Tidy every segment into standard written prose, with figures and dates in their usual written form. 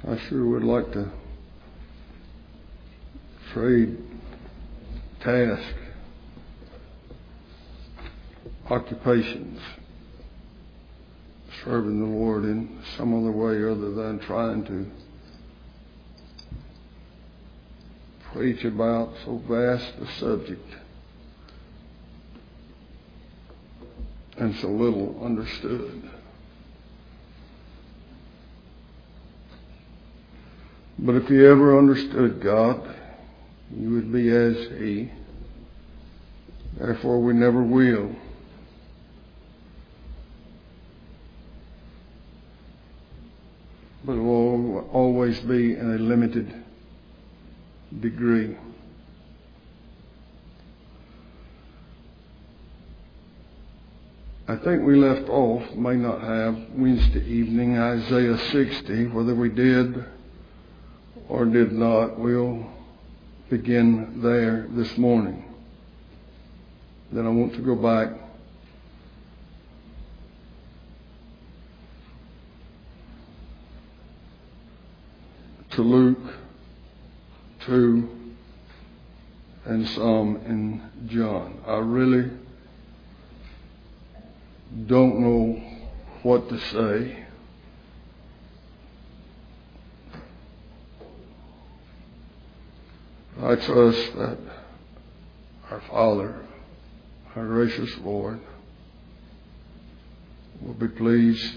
I sure would like to trade tasks, occupations, serving the Lord in some other way other than trying to preach about so vast a subject and so little understood. But if you ever understood God, you would be as He. Therefore, we never will. But it will always be in a limited degree. I think we left off, may not have, Wednesday evening, Isaiah 60. Whether we did or did not, we'll begin there this morning. Then I want to go back to Luke 2 and some in John. I really don't know what to say. I trust that our Father, our gracious Lord, will be pleased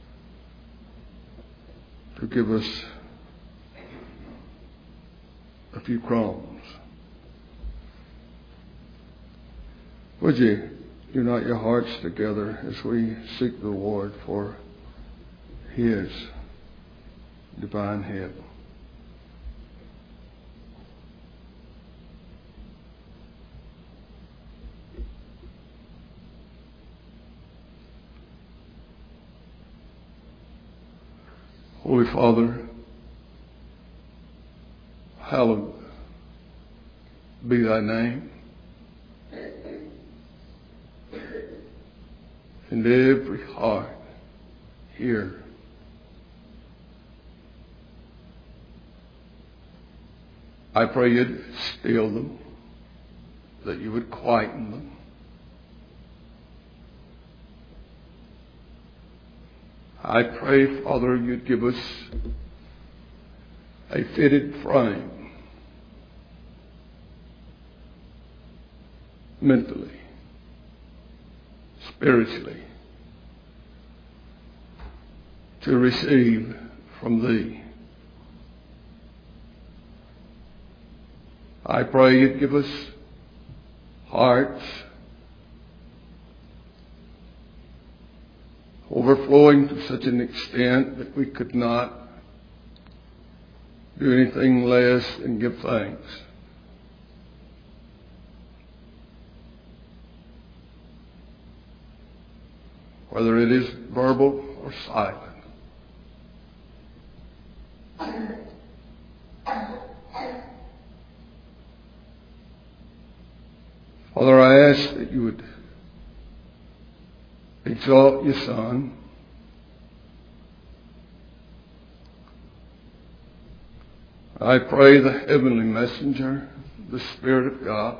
to give us a few crumbs. Would you unite your hearts together as we seek the Lord for His divine help? Holy Father, hallowed be Thy name. And every heart here I pray You'd still them, that You would quieten them. I pray, Father, You'd give us a fitted frame mentally, spiritually, to receive from Thee. I pray You'd give us hearts overflowing to such an extent that we could not do anything less than give thanks. Whether it is verbal or silent. Father, I ask that You would exalt Your Son. I pray the heavenly messenger, the Spirit of God,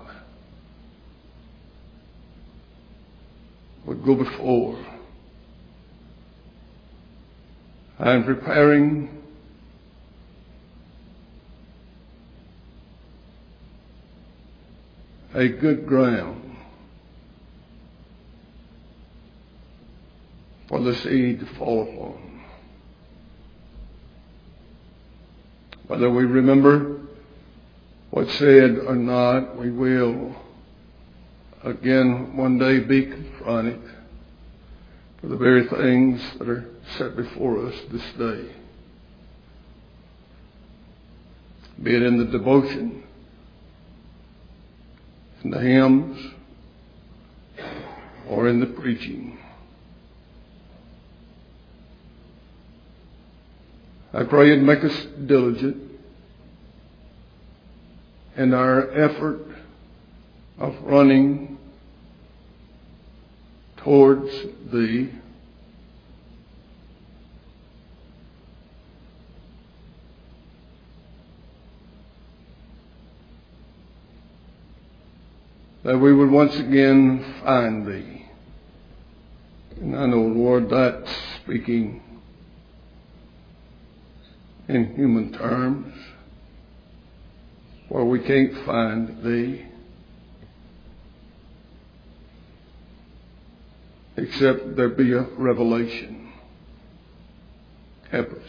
would go before and preparing a good ground for the seed to fall upon. Whether we remember what's said or not, we will again one day be confronted for the very things that are set before us this day. Be it in the devotion, in the hymns, or in the preaching. I pray You'd make us diligent in our effort of running towards Thee. that we would once again find Thee. And I know, Lord, that's speaking in human terms, where we can't find Thee, except there be a revelation. Help us.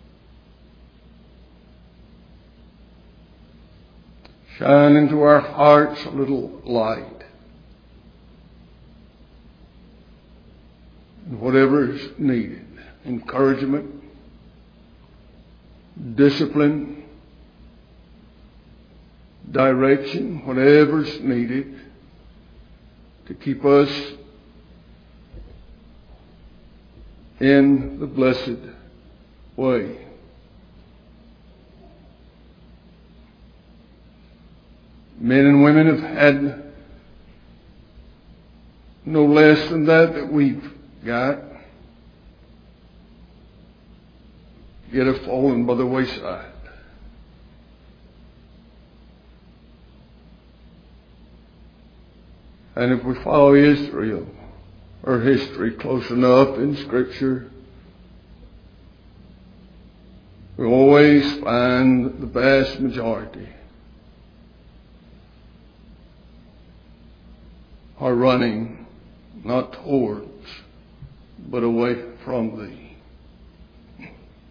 Shine into our hearts a little light. And whatever is needed, encouragement, discipline, direction, whatever's needed to keep us in the blessed way. Men and women have had no less than that we've got, yet have fallen by the wayside. And if we follow Israel, or history close enough in Scripture, we always find the vast majority are running not towards, but away from Thee.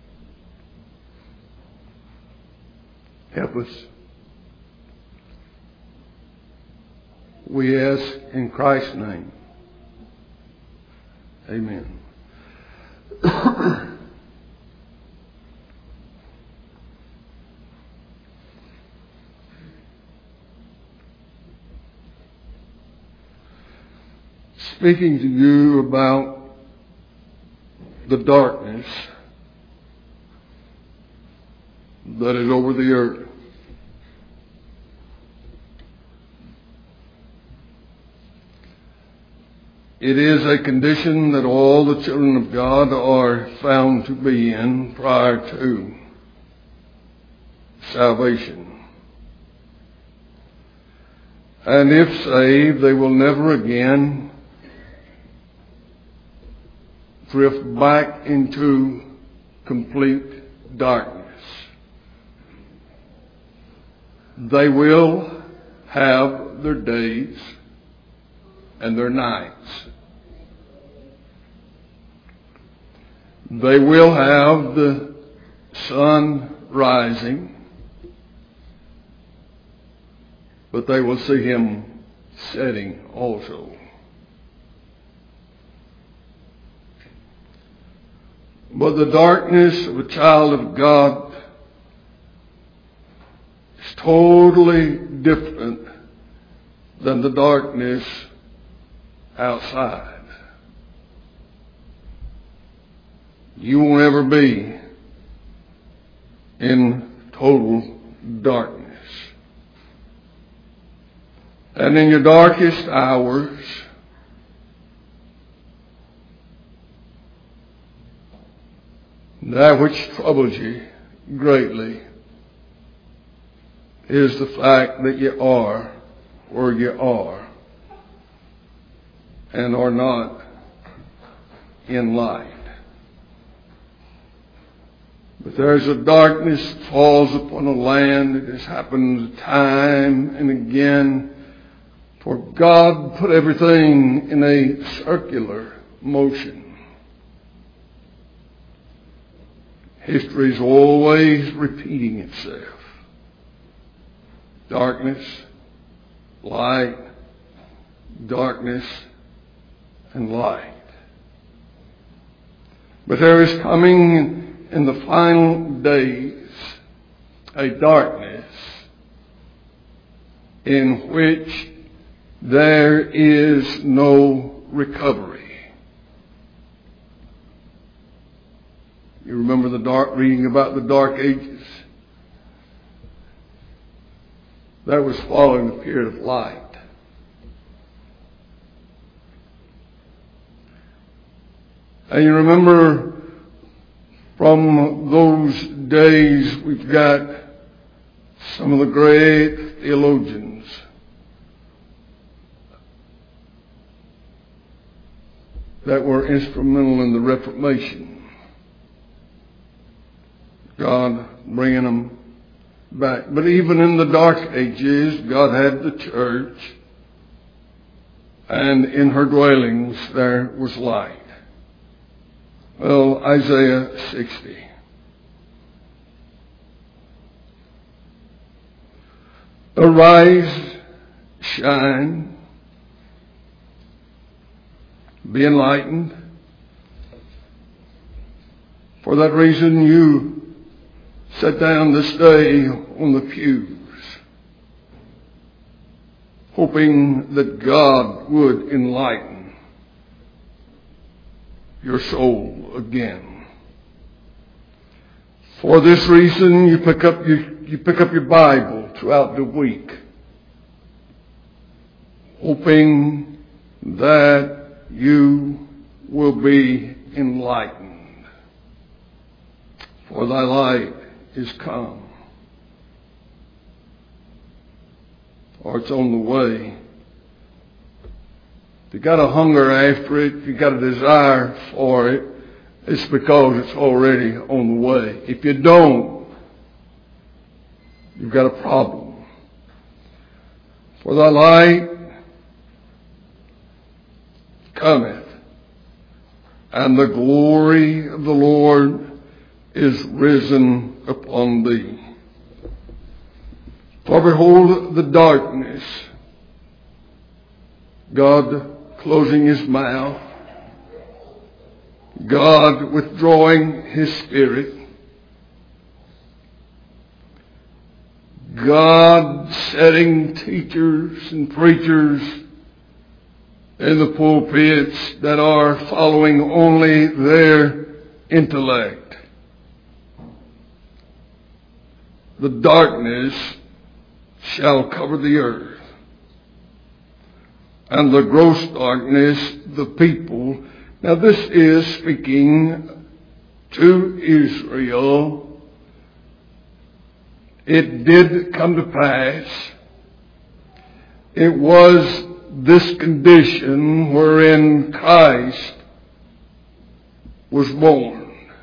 Help us. We ask in Christ's name. Amen. Speaking to you about the darkness that is over the earth. It is a condition that all the children of God are found to be in prior to salvation. And if saved, they will never again drift back into complete darkness. They will have their days and their nights. They will have the sun rising, but they will see him setting also. But the darkness of a child of God is totally different than the darkness outside. You won't ever be in total darkness. And in your darkest hours, that which troubles you greatly is the fact that you are where you are and are not in light. But there's a darkness that falls upon a land. It has happened time and again. For God put everything in a circular motion. History is always repeating itself. Darkness, light, darkness, and light. But there is coming in the final days a darkness in which there is no recovery. You remember reading about the Dark Ages? That was following the period of light. And you remember from those days we've got some of the great theologians that were instrumental in the Reformation. God bringing them back. But even in the Dark Ages, God had the church, and in her dwellings there was light. Well, Isaiah 60. Arise, shine, be enlightened. For that reason you sat down this day on the pews, hoping that God would enlighten your soul again. For this reason you pick up your Bible throughout the week, hoping that you will be enlightened. For thy light is come, or it's on the way. If you got a hunger after it, if you got a desire for it, it's because it's already on the way. If you don't, you've got a problem. For thy light cometh, and the glory of the Lord is risen upon thee. For behold the darkness, God closing his mouth, God withdrawing his spirit, God setting teachers and preachers in the pulpits that are following only their intellect. The darkness shall cover the earth, and the gross darkness the people. Now this is speaking to Israel. It did come to pass. It was this condition wherein Christ was born.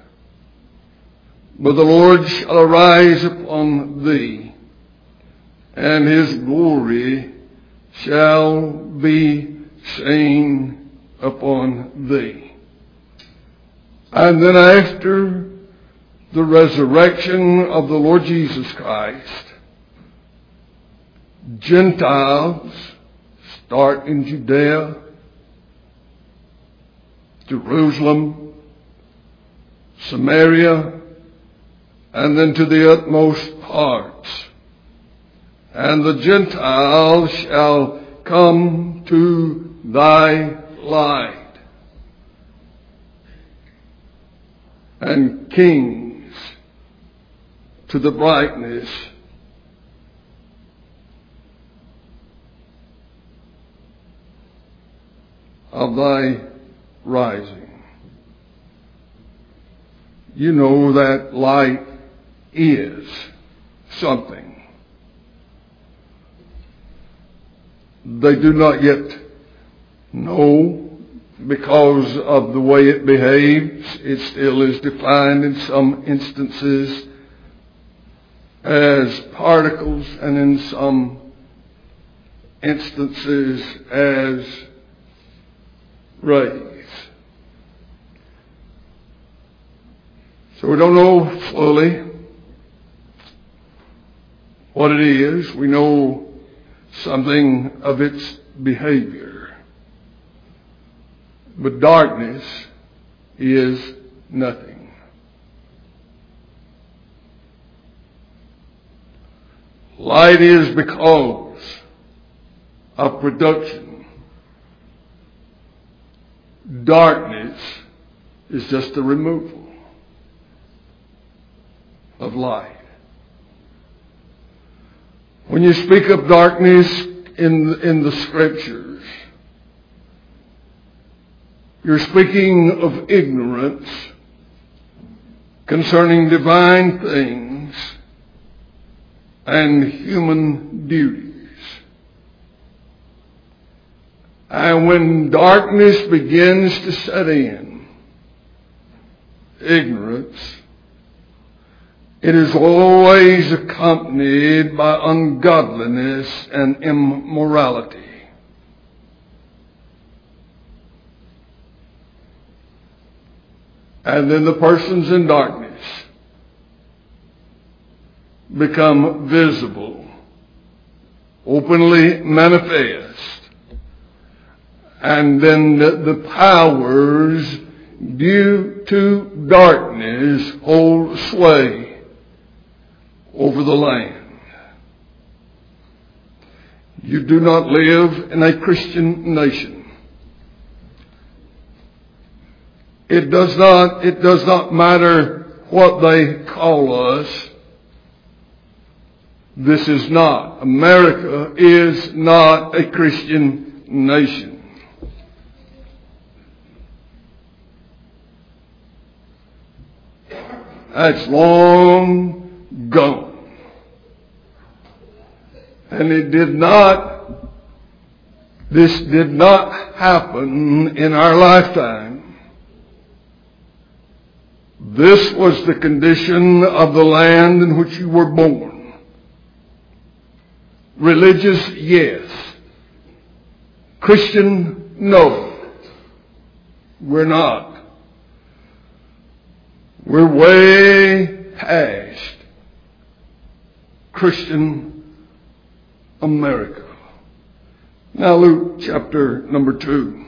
But the Lord shall arise upon thee, and his glory shall be seen upon thee. And then after the resurrection of the Lord Jesus Christ, Gentiles start in Judea, Jerusalem, Samaria, and then to the utmost parts. And the Gentiles shall come to thy light, and kings to the brightness of thy rising. You know that light is something. They do not yet know because of the way it behaves. It still is defined in some instances as particles and in some instances as rays. So we don't know fully what it is. We know something of its behavior. But darkness is nothing. Light is because of production. Darkness is just the removal of light. When you speak of darkness in the Scriptures, you're speaking of ignorance concerning divine things and human duties. And when darkness begins to set in, ignorance, it is always accompanied by ungodliness and immorality. And then the persons in darkness become visible, openly manifest. And then the powers due to darkness hold sway over the land. You do not live in a Christian nation. It does not matter what they call us. America is not a Christian nation. That's long gone. And this did not happen in our lifetime. This was the condition of the land in which you were born. Religious, yes. Christian, no. We're not. We're way past Christian America. Now Luke chapter number 2.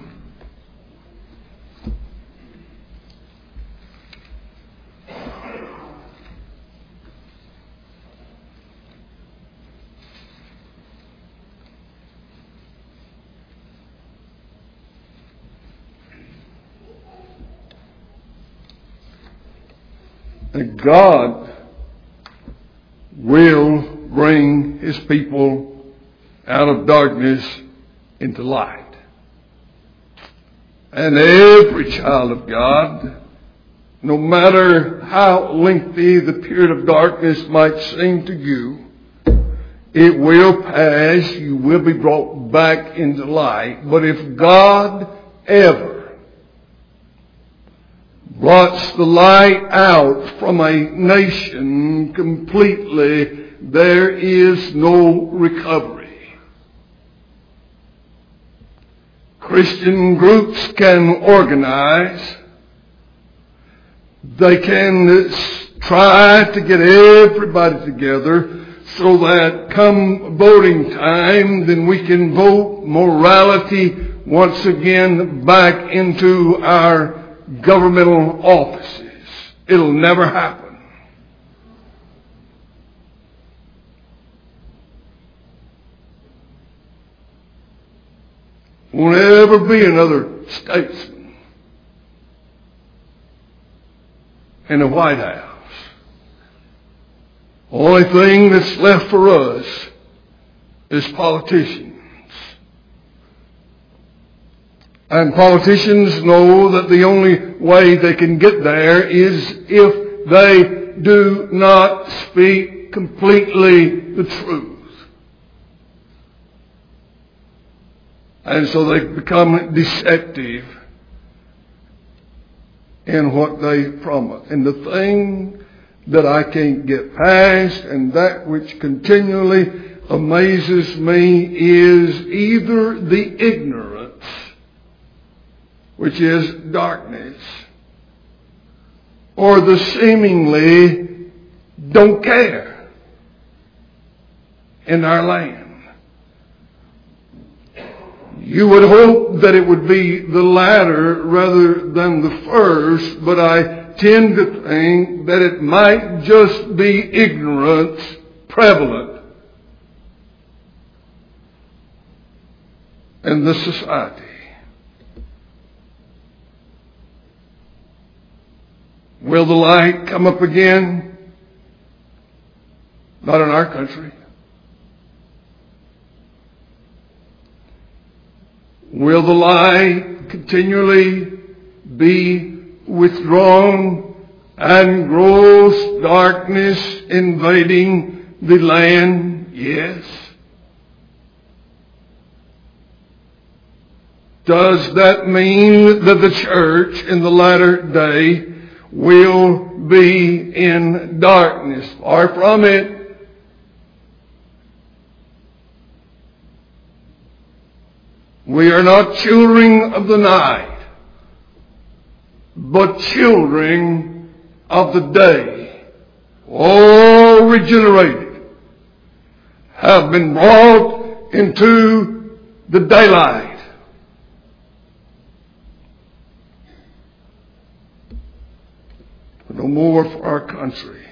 And God will bring His people out of darkness into light. And every child of God, no matter how lengthy the period of darkness might seem to you, it will pass. You will be brought back into light. But if God ever blots the light out from a nation completely, there is no recovery. Christian groups can organize. They can try to get everybody together so that come voting time, then we can vote morality once again back into our governmental offices. It'll never happen. Won't ever be another statesman in the White House. Only thing that's left for us is politicians. And politicians know that the only way they can get there is if they do not speak completely the truth. And so they become deceptive in what they promise. And the thing that I can't get past, and that which continually amazes me, is either the ignorance, which is darkness, or the seemingly don't care in our land. You would hope that it would be the latter rather than the first, but I tend to think that it might just be ignorance prevalent in the society. Will the light come up again? Not in our country. Will the light continually be withdrawn and gross darkness invading the land? Yes. Does that mean that the church in the latter day will be in darkness? Far from it. We are not children of the night, but children of the day. All regenerated have been brought into the daylight. No more for our country.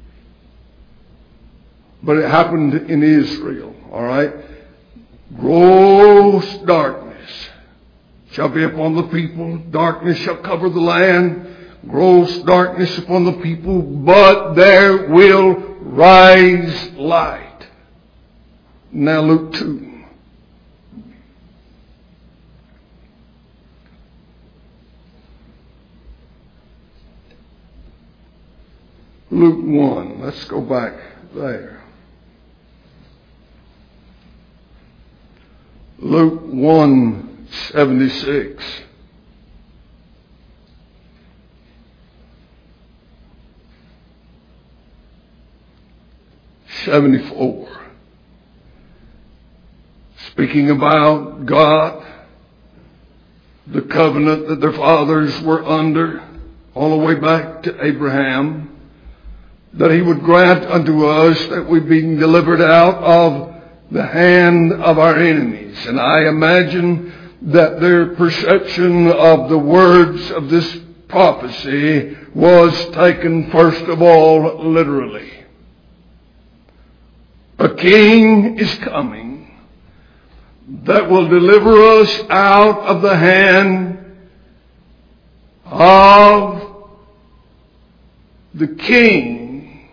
But it happened in Israel, all right? Gross darkness shall be upon the people. Darkness shall cover the land. Gross darkness upon the people. But there will rise light. Now Luke 2. Luke 1. Let's go back there. Luke 1:76. Speaking about God, the covenant that their fathers were under, all the way back to Abraham, that he would grant unto us that we be delivered out of the hand of our enemies. And I imagine that their perception of the words of this prophecy was taken first of all literally. A king is coming that will deliver us out of the hand of the king,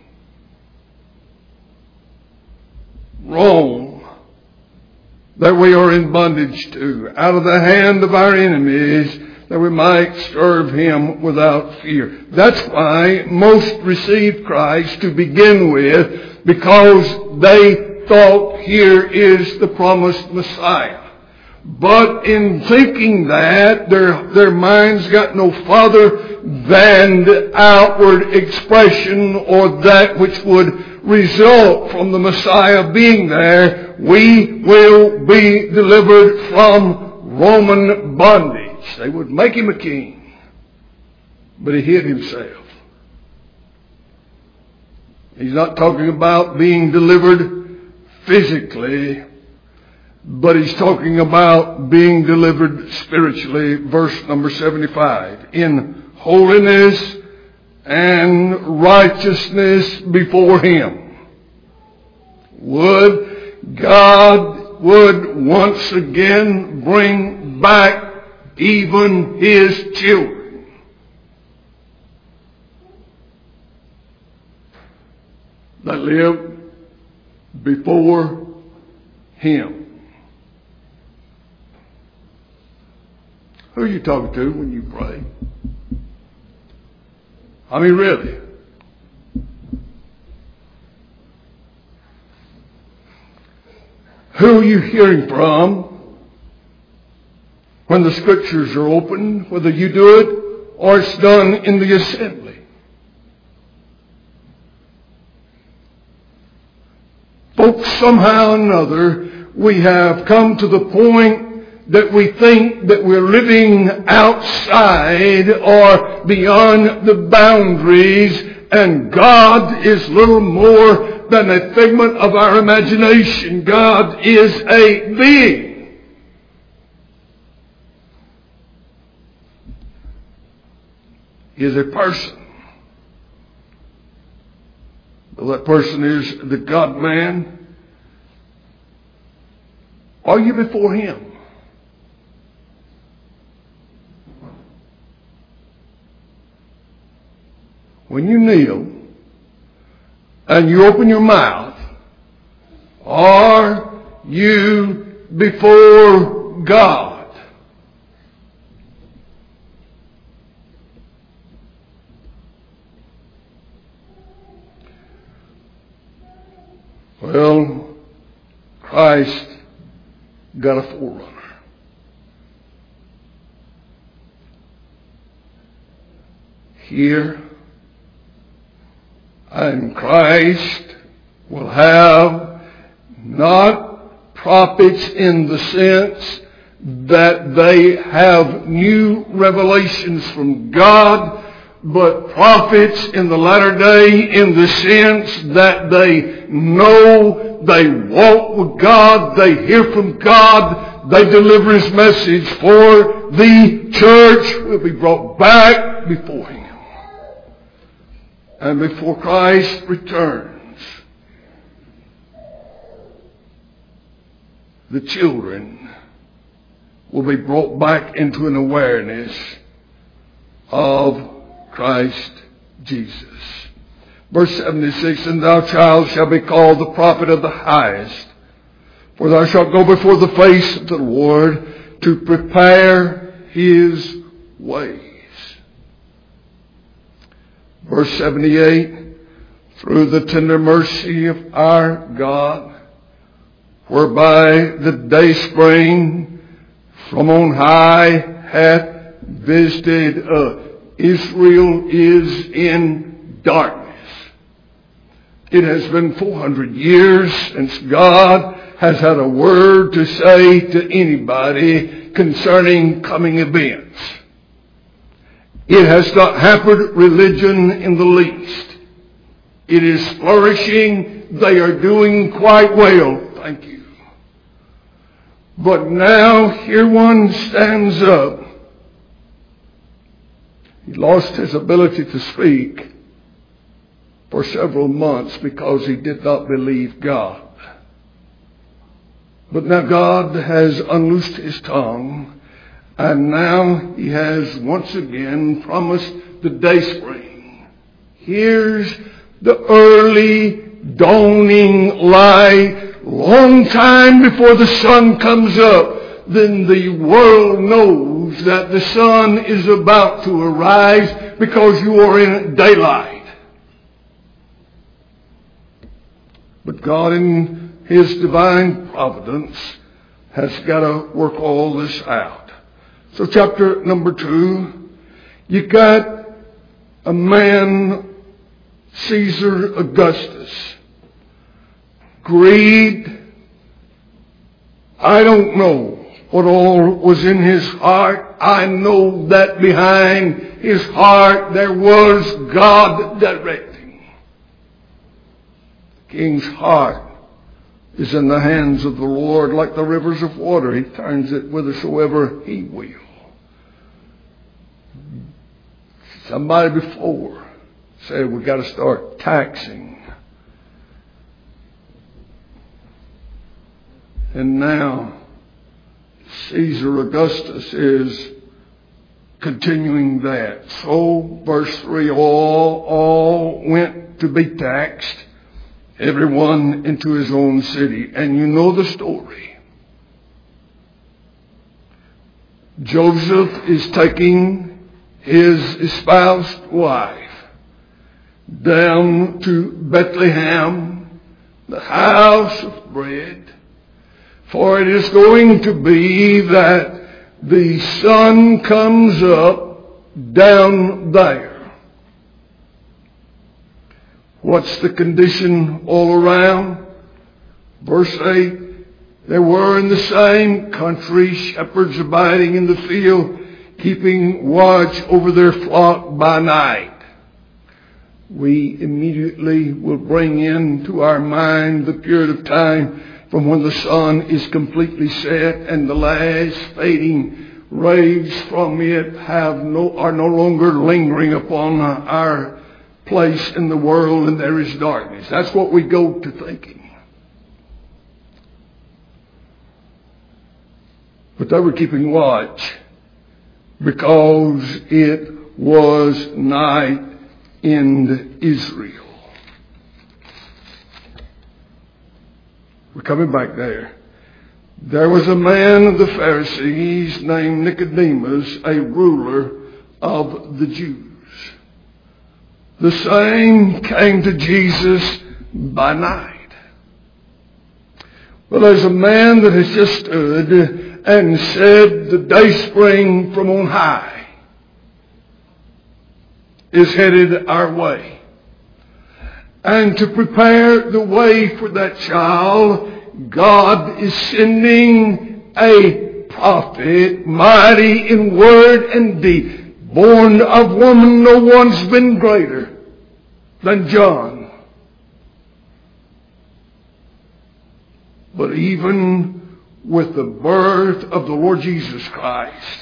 Rome, that we are in bondage to, out of the hand of our enemies, that we might serve him without fear. That's why most received Christ to begin with, because they thought here is the promised Messiah. But in thinking that, their minds got no farther than the outward expression or that which would result from the Messiah being there. We will be delivered from Roman bondage. They would make him a king, but he hid himself. He's not talking about being delivered physically, but he's talking about being delivered spiritually. Verse number 75. In holiness and righteousness before him. God would once again bring back even his children. That live before him. Who are you talking to when you pray? I mean, really. Who are you hearing from when the scriptures are open, whether you do it or it's done in the assembly? Folks, somehow or another, we have come to the point that we think that we're living outside or beyond the boundaries, and God is little more than a figment of our imagination. God is a being. He is a person. Well, that person is the God-man. Are you before him? When you kneel and you open your mouth, are you before God? Well, Christ got a forerunner. here. And Christ will have not prophets in the sense that they have new revelations from God, but prophets in the latter day in the sense that they know, they walk with God, they hear from God, they deliver His message, for the church will be brought back before Him. And before Christ returns, the children will be brought back into an awareness of Christ Jesus. Verse 76, and thou, child, shalt be called the prophet of the highest, for thou shalt go before the face of the Lord to prepare His ways. Verse 78, through the tender mercy of our God, whereby the dayspring from on high hath visited Israel is in darkness. It has been 400 years since God has had a word to say to anybody concerning coming events. It has not hampered religion in the least. It is flourishing. They are doing quite well. Thank you. But now here one stands up. He lost his ability to speak for several months because he did not believe God. But now God has unloosed his tongue, and now He has once again promised the dayspring. Here's the early dawning light, long time before the sun comes up. Then the world knows that the sun is about to arise because you are in daylight. But God in His divine providence has got to work all this out. So chapter number 2, you got a man, Caesar Augustus. Greed. I don't know what all was in his heart. I know that behind his heart there was God directing. The king's heart is in the hands of the Lord like the rivers of water. He turns it whithersoever He will. Somebody before said we've got to start taxing. And now Caesar Augustus is continuing that. So verse 3, all went to be taxed, everyone into his own city. And you know the story. Joseph is taking his espoused wife down to Bethlehem, the house of bread, for it is going to be that the sun comes up down there. What's the condition all around? Verse 8, there were in the same country shepherds abiding in the field, keeping watch over their flock by night. We immediately will bring into our mind the period of time from when the sun is completely set and the last fading rays from it are no longer lingering upon our place in the world, and there is darkness. That's what we go to thinking. But they were keeping watch because it was night in Israel. We're coming back there. There was a man of the Pharisees named Nicodemus, a ruler of the Jews. The same came to Jesus by night. Well, there's a man that has just stood and said, the dayspring from on high. is headed our way. And to prepare the way for that child, God is sending a prophet, mighty in word and deed, born of woman. No one's been greater than John. But even with the birth of the Lord Jesus Christ,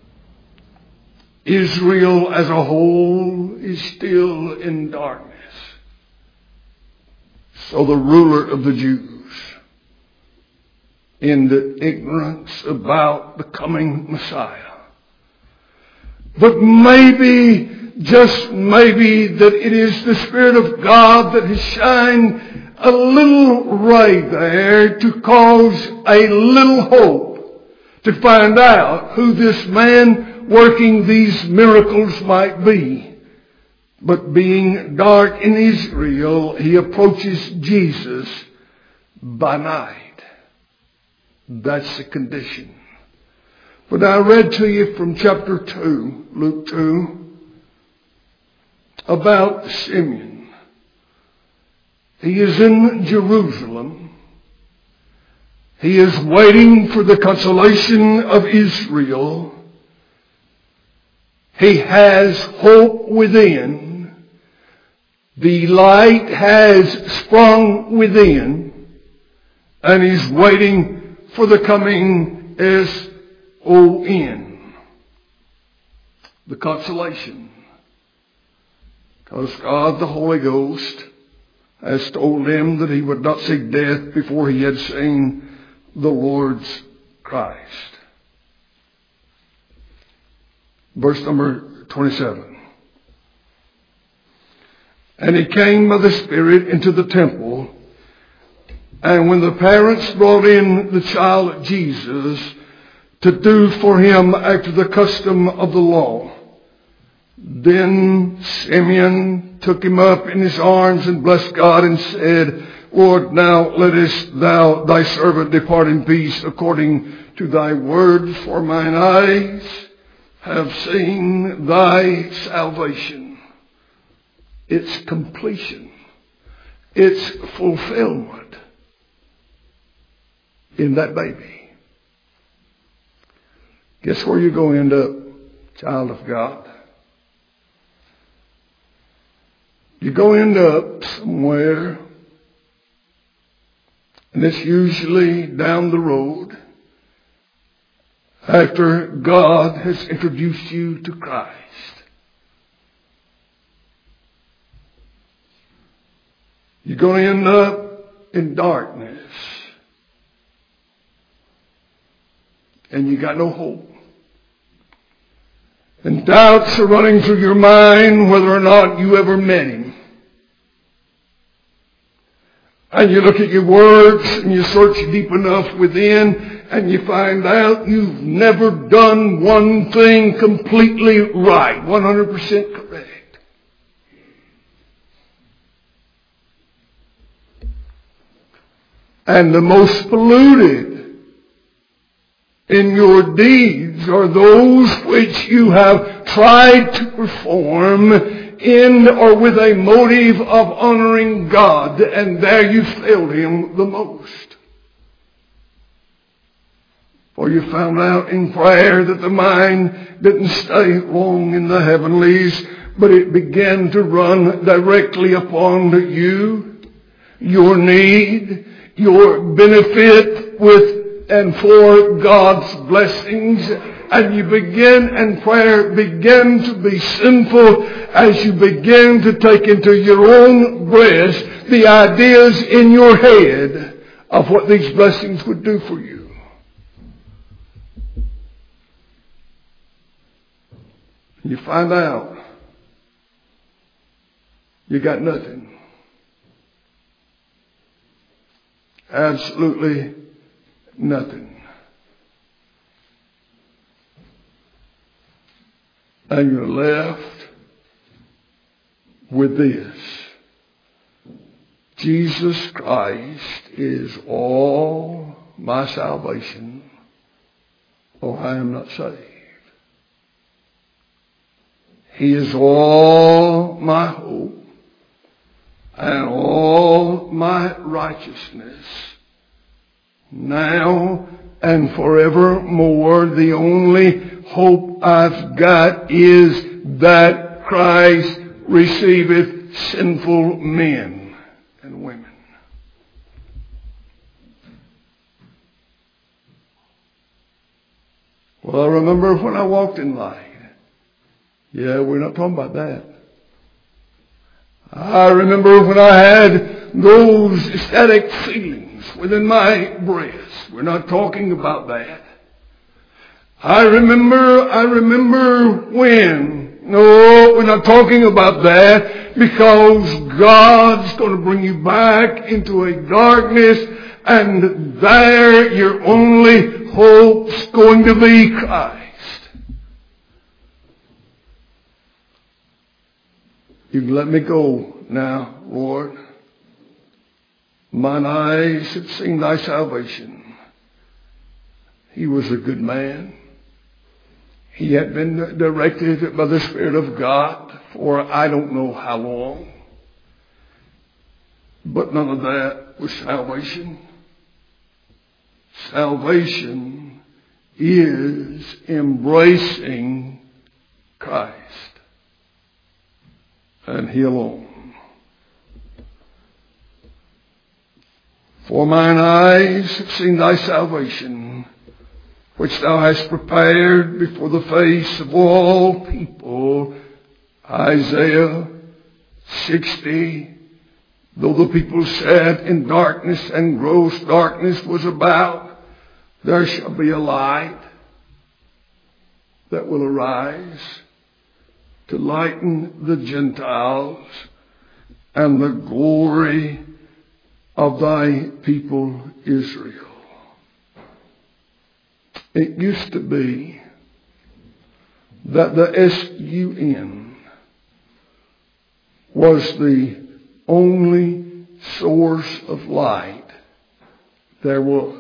Israel as a whole is still in darkness. So the ruler of the Jews, in the ignorance about the coming Messiah, but maybe, just maybe, that it is the Spirit of God that has shined a little ray there to cause a little hope to find out who this man working these miracles might be. But being dark in Israel, he approaches Jesus by night. That's the condition. But I read to you from chapter 2, Luke 2, about Simeon. He is in Jerusalem. He is waiting for the consolation of Israel. He has hope within. The light has sprung within, and he's waiting for the coming S-O-N, the consolation. Because God, the Holy Ghost, has told him that he would not see death before he had seen the Lord's Christ. Verse number 27. And he came by the Spirit into the temple. And when the parents brought in the child Jesus to do for him after the custom of the law, then Simeon took him up in his arms and blessed God and said, Lord, now lettest thou thy servant depart in peace according to thy word, for mine eyes have seen thy salvation. Its completion, its fulfillment in that baby. Guess where you're going to end up, child of God? You're going to end up somewhere, and it's usually down the road after God has introduced you to Christ. You're going to end up in darkness. And you got no hope. And doubts are running through your mind whether or not you ever met him. And you look at your words and you search deep enough within and you find out you've never done one thing completely right, 100% correct. And the most polluted in your deeds are those which you have tried to perform in or with a motive of honoring God, and there you failed him the most. For you found out in prayer that the mind didn't stay long in the heavenlies, but it began to run directly upon you, your need, your benefit with and for God's blessings, and you begin, and prayer began to be sinful as you begin to take into your own breast the ideas in your head of what these blessings would do for you. You find out you got nothing. Absolutely nothing. And you're left with this. Jesus Christ is all my salvation, or I am not saved. He is all my hope and all my righteousness. Now and forevermore, the only hope I've got is that Christ receiveth sinful men and women. Well, I remember when I walked in light. Yeah, we're not talking about that. I remember when I had those ecstatic feelings within my breast. We're not talking about that. I remember when. No, we're not talking about that, because God's going to bring you back into a darkness, and there your only hope's going to be Christ. You can let me go now, Lord. Mine eyes have seen thy salvation. He was a good man. He had been directed by the Spirit of God for I don't know how long. But none of that was salvation. Salvation is embracing Christ. And He alone. For mine eyes have seen thy salvation, which thou hast prepared before the face of all people. Isaiah 60. Though the people sat in darkness and gross darkness was about, there shall be a light that will arise to lighten the Gentiles and the glory of thy people Israel. It used to be that the S-U-N was the only source of light there was.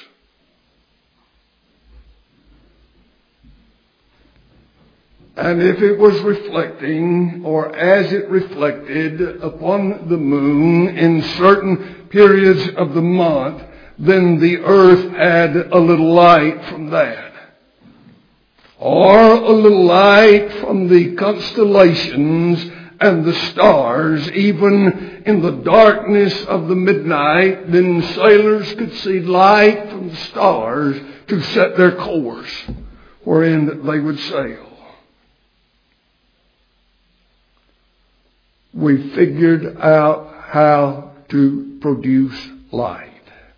And if it was reflecting, or as it reflected upon the moon in certain periods of the month, then the earth had a little light from that. Or a little light from the constellations and the stars, even in the darkness of the midnight. Then sailors could see light from the stars to set their course wherein they would sail. We figured out how to produce light.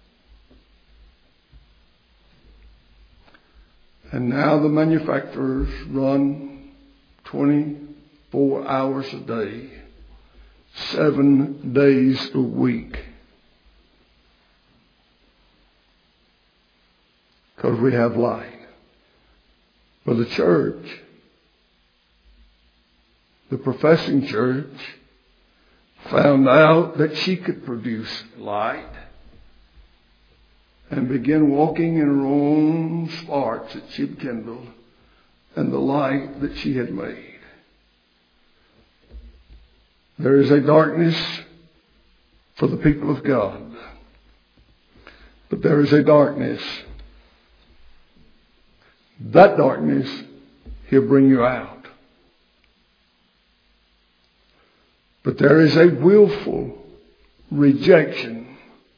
And now the manufacturers run 24 hours a day, 7 days a week. Because we have light. For the church, the professing church, found out that she could produce light and began walking in her own sparks that she'd kindled and the light that she had made. There is a darkness for the people of God, but there is a darkness. That darkness, He'll bring you out. But there is a willful rejection.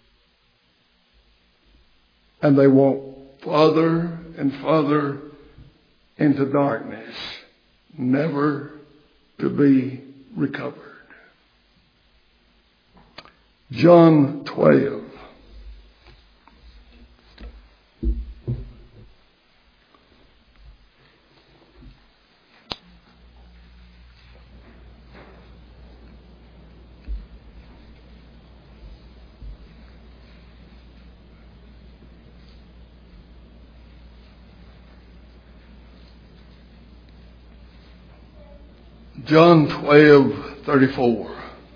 And they walk farther and farther into darkness, never to be recovered. John 12. John 12:34.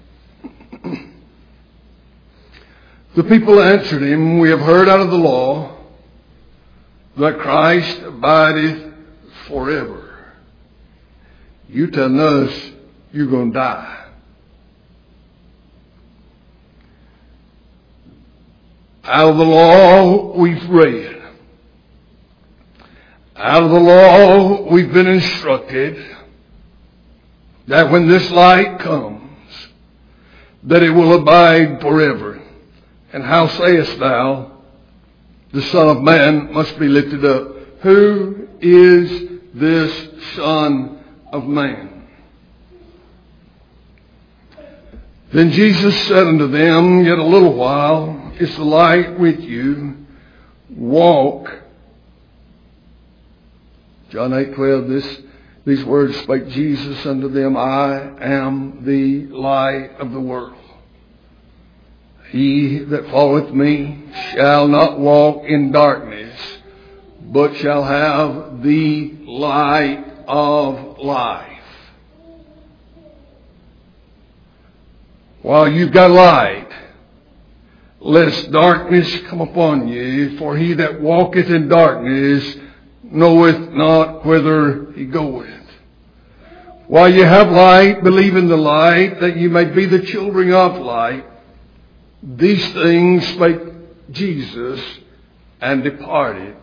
The people answered him, we have heard out of the law that Christ abideth forever. You telling us you're going to die. Out of the law we've read. Out of the law we've been instructed that when this light comes, that it will abide forever. And how sayest thou, the Son of Man must be lifted up? Who is this Son of Man? Then Jesus said unto them, Yet a little while is the light with you. Walk. John 8:12, these words spake Jesus unto them, I am the light of the world. He that followeth me shall not walk in darkness, but shall have the light of life. While you've got light, lest darkness come upon you, for he that walketh in darkness knoweth not whither he goeth. While you have light, believe in the light, that you may be the children of light. These things spake Jesus, and departed,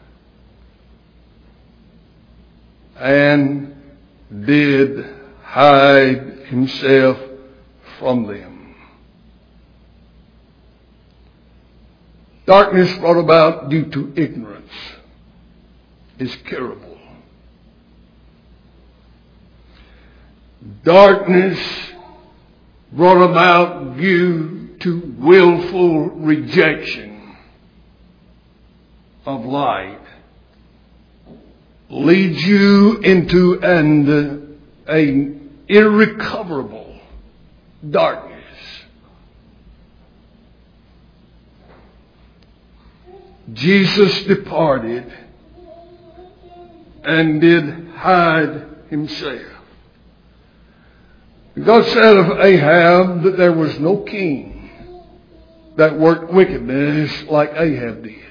and did hide himself from them. Darkness brought about due to ignorance is curable. Darkness brought about due to willful rejection of light leads you into an irrecoverable darkness. Jesus departed and did hide himself. God said of Ahab that there was no king that worked wickedness like Ahab did.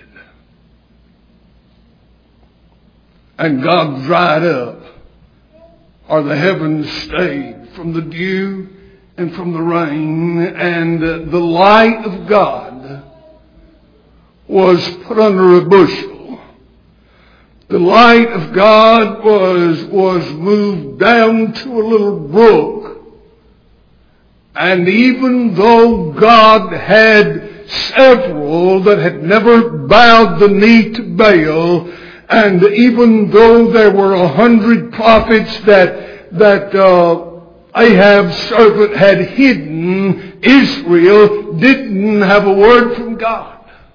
And God dried up, or the heavens stayed from the dew and from the rain, and the light of God was put under a bushel. The light of God was moved down to a little brook. And even though God had several that had never bowed the knee to Baal, and even though there were 100 prophets that Ahab's servant had hidden, Israel didn't have a word from God.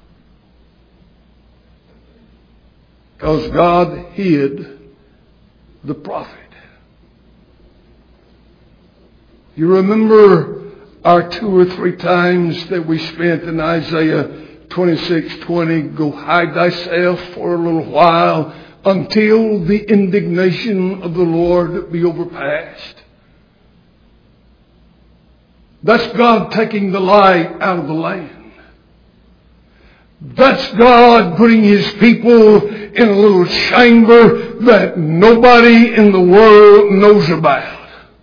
Because God hid the prophet. You remember our 2 or 3 times that we spent in Isaiah 26:20, go hide thyself for a little while until the indignation of the Lord be overpast. That's God taking the light out of the land. That's God putting his people in a little chamber that nobody in the world knows about.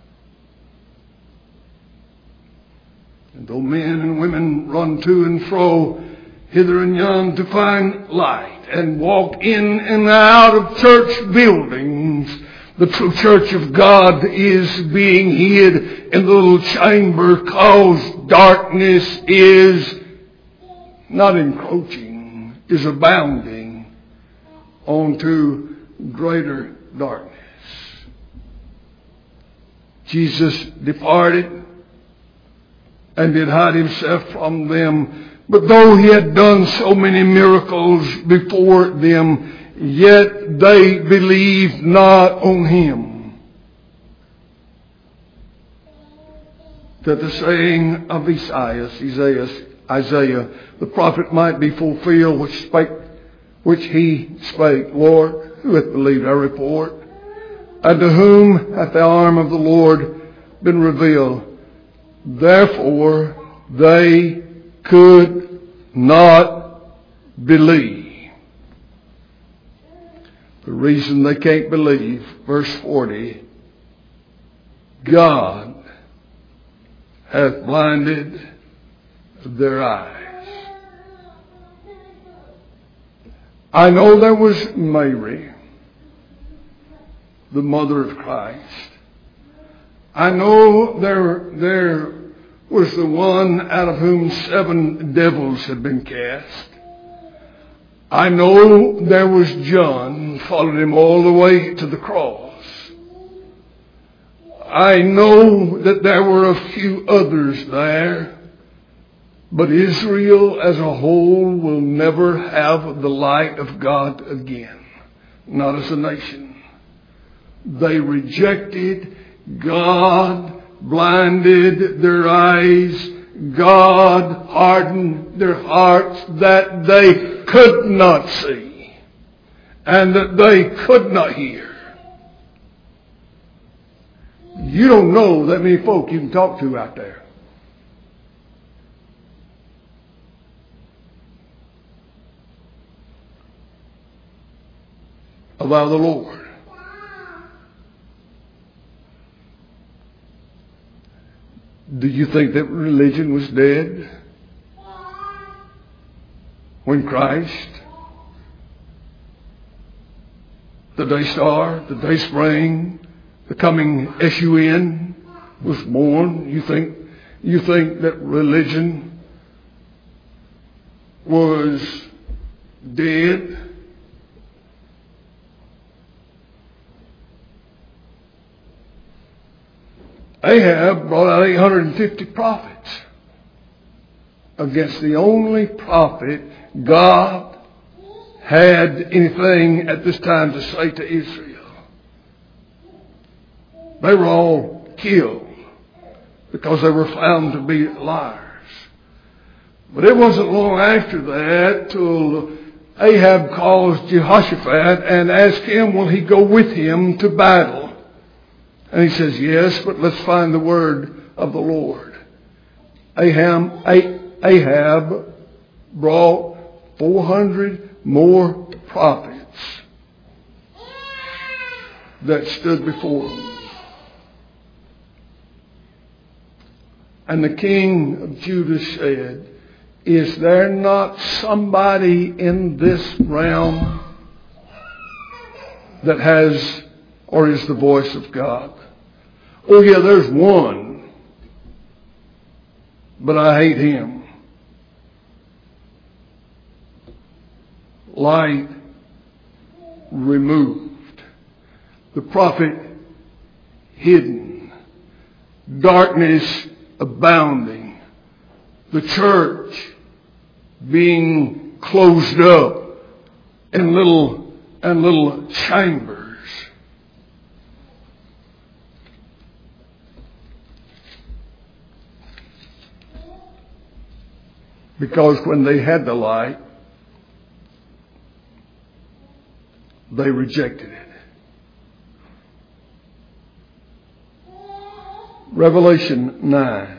And though men and women run to and fro, hither and yon to find light, and walk in and out of church buildings, the true church of God is being hid in the little chamber, because darkness is not encroaching, is abounding onto greater darkness. Jesus departed and did hide himself from them. But though he had done so many miracles before them, yet they believed not on him. That the saying of Isaiah, the prophet, might be fulfilled, which he spake, Lord, who hath believed our report? And to whom hath the arm of the Lord been revealed? Therefore they could not believe. The reason they can't believe, verse 40, God hath blinded their eyes. I know there was Mary, the mother of Christ. I know there was the one out of whom 7 devils had been cast. I know there was John, followed him all the way to the cross. I know that there were a few others there, but Israel as a whole will never have the light of God again, not as a nation. They rejected God, blinded their eyes. God hardened their hearts that they could not see and that they could not hear. You don't know that many folk you can talk to out there. About the Lord. Do you think that religion was dead when Christ, the day star, the day spring, the coming S-U-N, was born? You think that religion was dead? Ahab brought out 850 prophets against the only prophet God had anything at this time to say to Israel. They were all killed because they were found to be liars. But it wasn't long after that till Ahab calls Jehoshaphat and asked him, will he go with him to battle? And he says, yes, but let's find the word of the Lord. Ahab brought 400 more prophets that stood before him. And the king of Judah said, is there not somebody in this realm that has or is the voice of God? Oh yeah, there's one, but I hate him. Light removed. The prophet hidden. Darkness abounding. The church being closed up in little chambers. Because when they had the light, they rejected it. Revelation 9.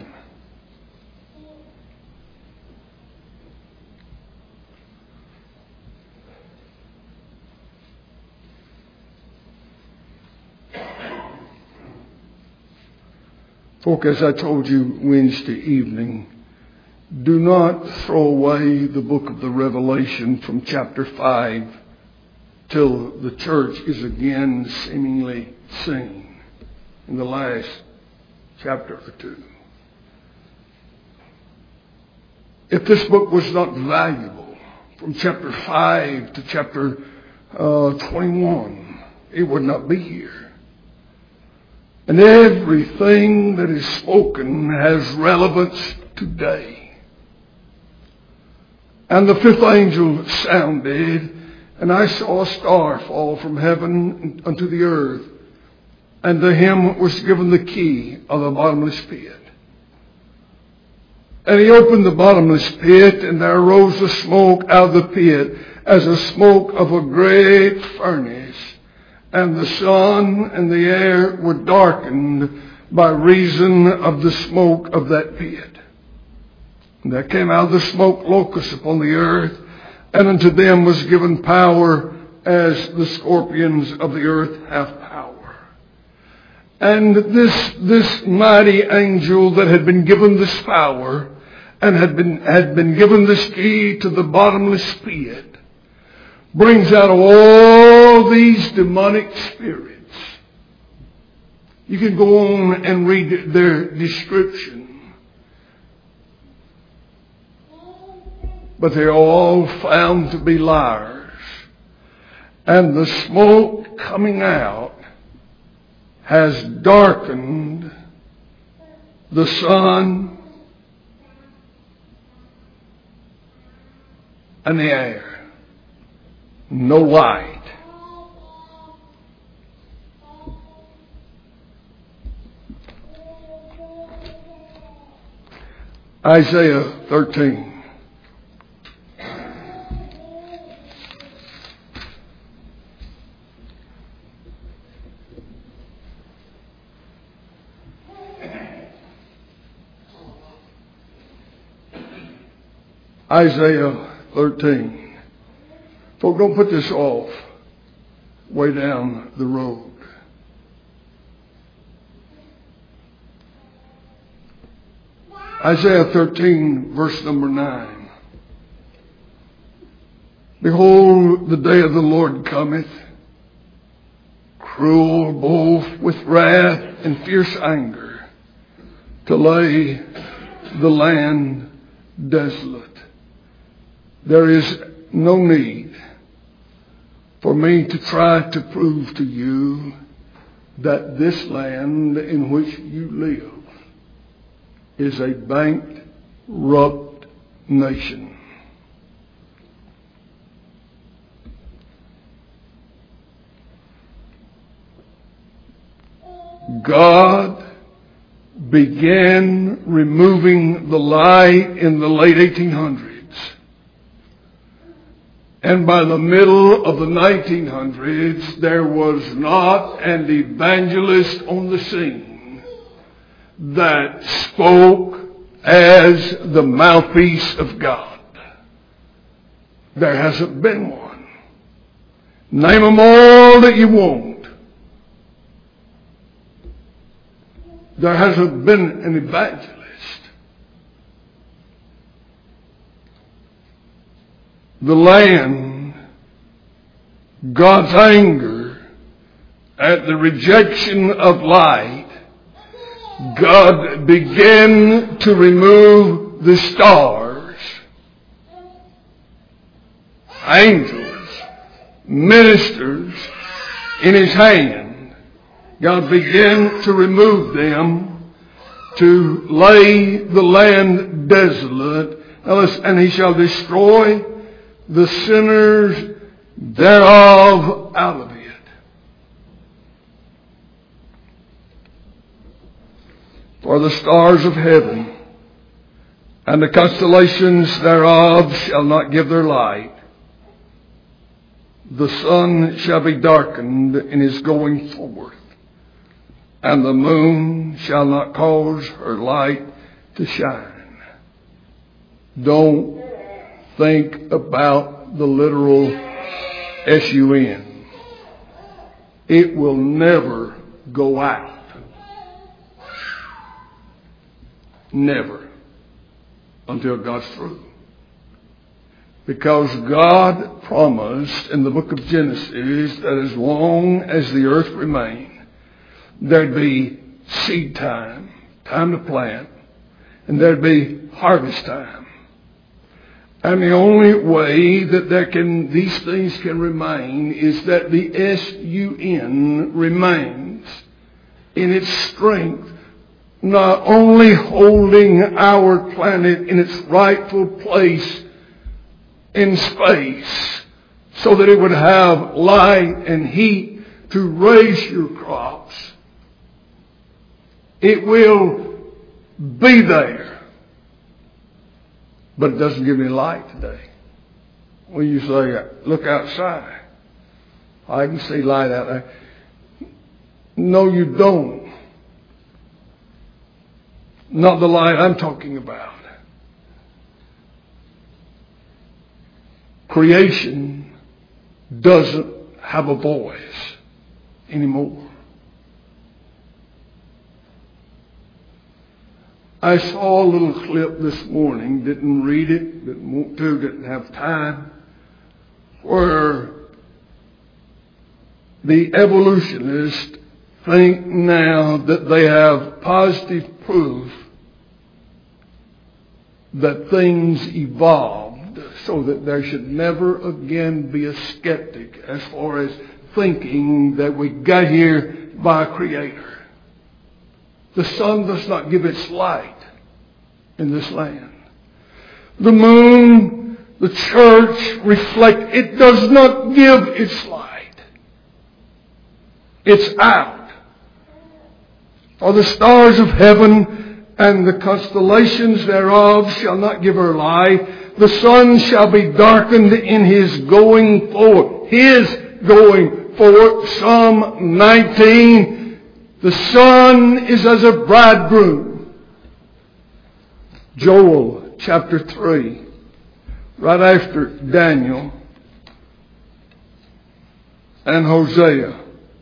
Folk, as I told you Wednesday evening, do not throw away the book of the Revelation from chapter 5 till the church is again seemingly seen in the last chapter or two. If this book was not valuable from chapter 5 to chapter 21, it would not be here. And everything that is spoken has relevance today. And the 5th angel sounded, and I saw a star fall from heaven unto the earth, and to him was given the key of the bottomless pit. And he opened the bottomless pit, and there arose a smoke out of the pit, as the smoke of a great furnace. And the sun and the air were darkened by reason of the smoke of that pit. And there came out of the smoke locusts upon the earth, and unto them was given power as the scorpions of the earth have power. And this mighty angel that had been given this power and had been given this key to the bottomless pit brings out all these demonic spirits. You can go on and read their description. But they're all found to be liars. And the smoke coming out has darkened the sun and the air. No light. Isaiah 13. Isaiah 13. Folks, don't put this off way down the road. Isaiah 13, verse number 9. Behold, the day of the Lord cometh, cruel both with wrath and fierce anger, to lay the land desolate. There is no need for me to try to prove to you that this land in which you live is a bankrupt nation. God began removing the light in the late 1800s. And by the middle of the 1900s, there was not an evangelist on the scene that spoke as the mouthpiece of God. There hasn't been one. Name them all that you want. There hasn't been an evangelist. The land, God's anger at the rejection of light, God began to remove the stars, angels, ministers in His hand. God began to remove them to lay the land desolate. And He shall destroy the sinners thereof out of it. For the stars of heaven and the constellations thereof shall not give their light. The sun shall be darkened in his going forth, and the moon shall not cause her light to shine. Don't think about the literal sun. It will never go out. Never. Until God's through. Because God promised in the book of Genesis that as long as the earth remained, there'd be seed time, time to plant, and there'd be harvest time. And the only way that these things can remain is that the sun remains in its strength, not only holding our planet in its rightful place in space so that it would have light and heat to raise your crops. It will be there. But it doesn't give any light today. When you say, look outside, I can see light out there. No, you don't. Not the light I'm talking about. Creation doesn't have a voice anymore. I saw a little clip this morning, didn't read it, didn't want to, didn't have time, where the evolutionists think now that they have positive proof that things evolved so that there should never again be a skeptic as far as thinking that we got here by a creator. The sun does not give its light in this land. The moon, the church reflect, it does not give its light. It's out. For the stars of heaven and the constellations thereof shall not give her light. The sun shall be darkened in his going forth. His going forth. Psalm 19. The sun is as a bridegroom. Joel chapter 3. Right after Daniel and Hosea.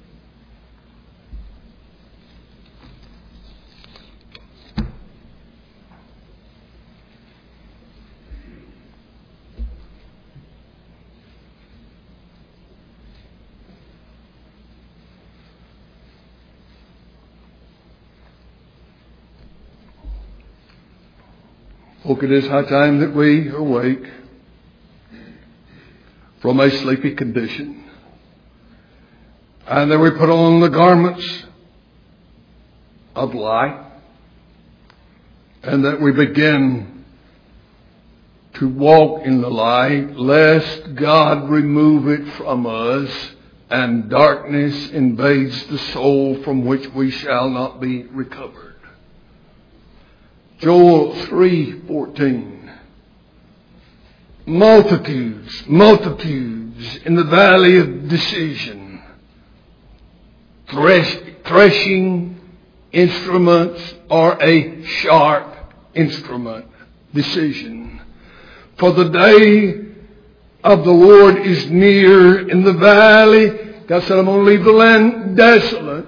Folk, it is high time that we awake from a sleepy condition, and that we put on the garments of light, and that we begin to walk in the light, lest God remove it from us and darkness invades the soul from which we shall not be recovered. Joel 3:14. Multitudes in the valley of decision. Threshing instruments are a sharp instrument. Decision. For the day of the Lord is near in the valley. God said, I'm going to leave the land desolate.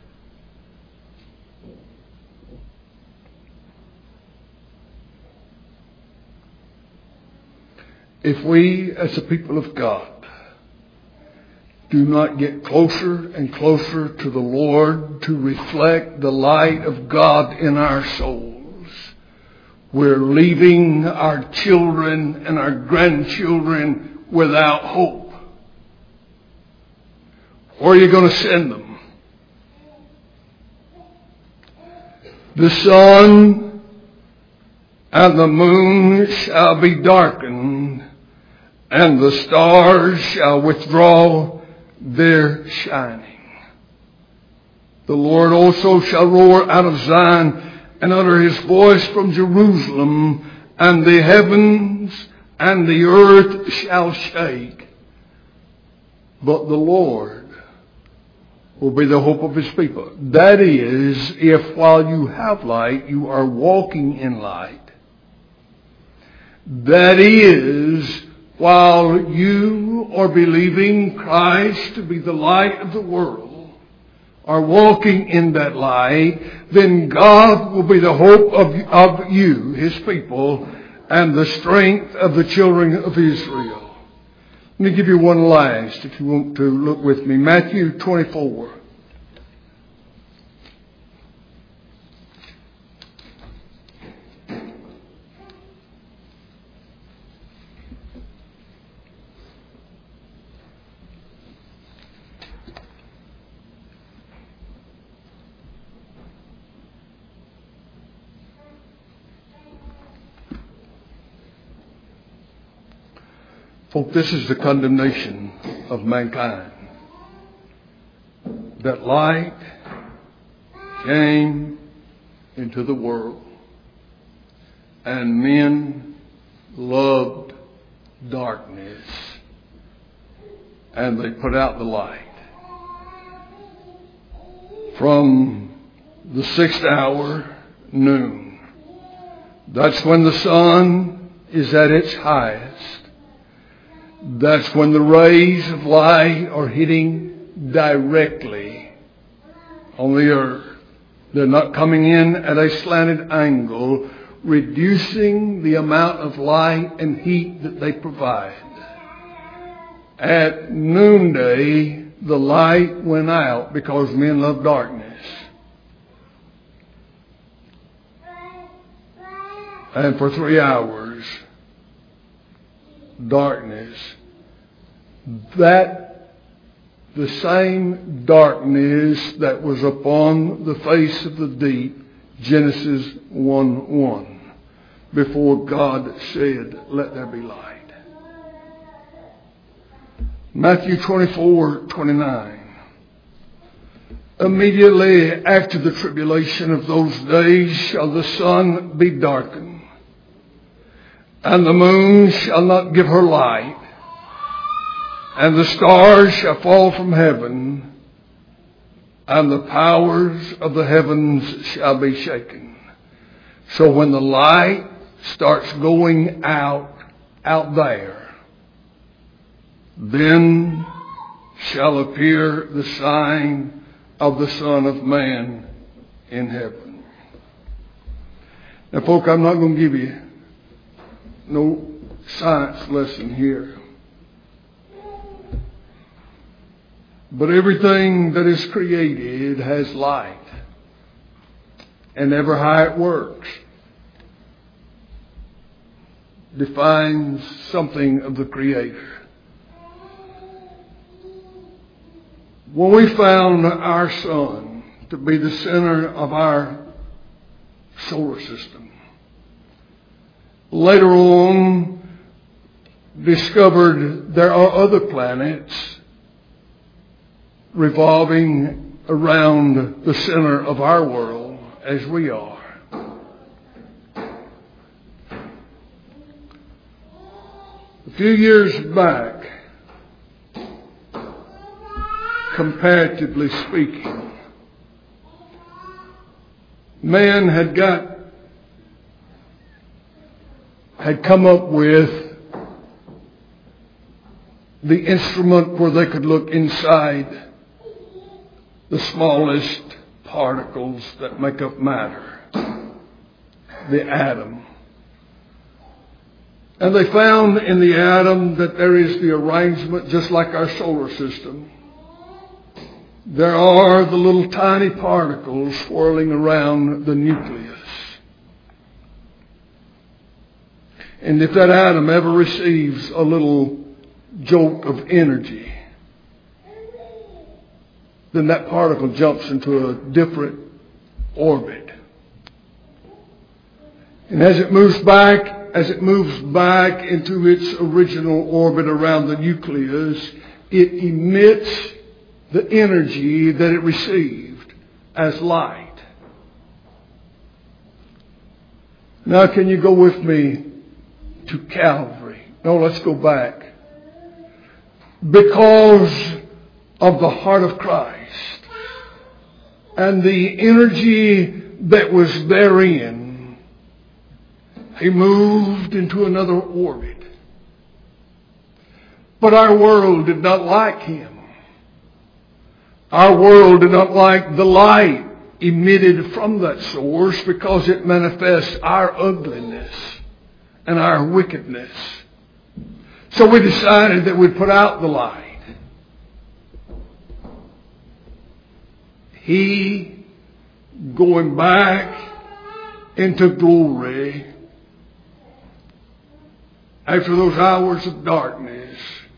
If we, as a people of God, do not get closer and closer to the Lord to reflect the light of God in our souls, we're leaving our children and our grandchildren without hope. Where are you going to send them? The sun and the moon shall be darkened, and the stars shall withdraw their shining. The Lord also shall roar out of Zion, and utter his voice from Jerusalem, and the heavens and the earth shall shake. But the Lord will be the hope of his people. That is, if while you have light, you are walking in light. That is, while you are believing Christ to be the light of the world, are walking in that light, then God will be the hope of you, his people, and the strength of the children of Israel. Let me give you one last, if you want to look with me. Matthew 24. Folk, this is the condemnation of mankind. That light came into the world, and men loved darkness, and they put out the light. From the 6th hour, noon, that's when the sun is at its highest. That's when the rays of light are hitting directly on the earth. They're not coming in at a slanted angle, reducing the amount of light and heat that they provide. At noonday, the light went out because men love darkness. And for 3 hours, darkness. That the same darkness that was upon the face of the deep, Genesis 1:1, before God said, "Let there be light." Matthew 24:29. Immediately after the tribulation of those days shall the sun be darkened, and the moon shall not give her light, and the stars shall fall from heaven, and the powers of the heavens shall be shaken. So when the light starts going out there, then shall appear the sign of the Son of Man in heaven. Now, folk, I'm not going to give you no science lesson here. But everything that is created has light. And ever how it works defines something of the Creator. When we found our sun to be the center of our solar system, later on discovered there are other planets revolving around the center of our world as we are. A few years back, comparatively speaking, man had come up with the instrument where they could look inside the smallest particles that make up matter, the atom. And they found in the atom that there is the arrangement just like our solar system. There are the little tiny particles swirling around the nucleus. And if that atom ever receives a little jolt of energy, then that particle jumps into a different orbit. And as it moves back into its original orbit around the nucleus, it emits the energy that it received as light. Now, can you go with me to Calvary? No, let's go back. Because of the heart of Christ and the energy that was therein, He moved into another orbit. But our world did not like Him. Our world did not like the light emitted from that source because it manifests our ugliness and our wickedness. So we decided that we'd put out the light. He, going back into glory after those hours of darkness,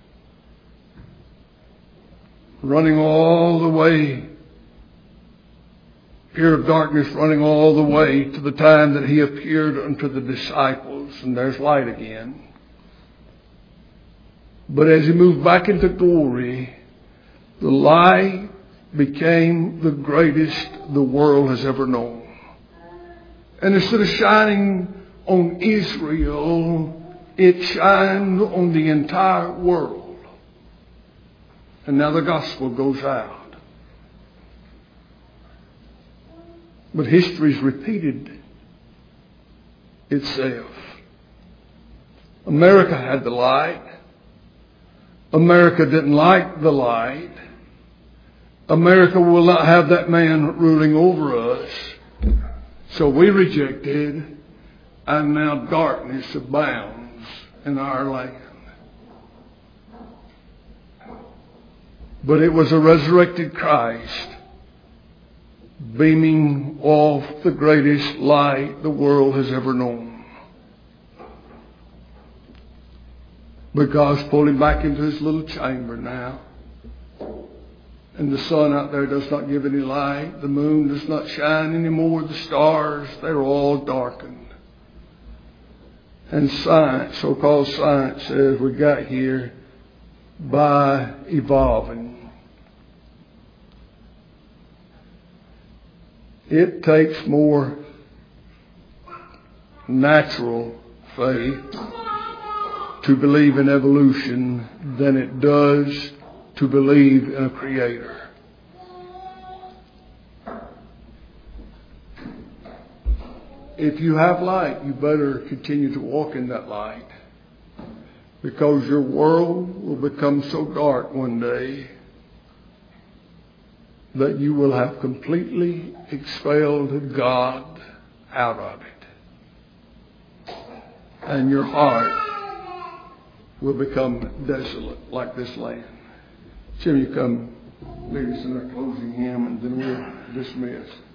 running all the way, period of darkness running all the way to the time that He appeared unto the disciples, and there's light again. But as He moved back into glory, the light became the greatest the world has ever known. And instead of shining on Israel, it shined on the entire world. And now the gospel goes out. But history's repeated itself. America had the light. America didn't like the light. America will not have that man ruling over us. So we rejected, and now darkness abounds in our land. But it was a resurrected Christ beaming off the greatest light the world has ever known. But God's pulled him back into his little chamber now. And the sun out there does not give any light. The moon does not shine anymore. The stars, they're all darkened. And science, so-called science, says we got here by evolving. It takes more natural faith to believe in evolution than it does to believe in a creator. If you have light, you better continue to walk in that light, because your world will become so dark one day that you will have completely expelled God out of it. And your heart will become desolate like this land. Jim, you come lead us in our closing hymn, and then we'll dismiss.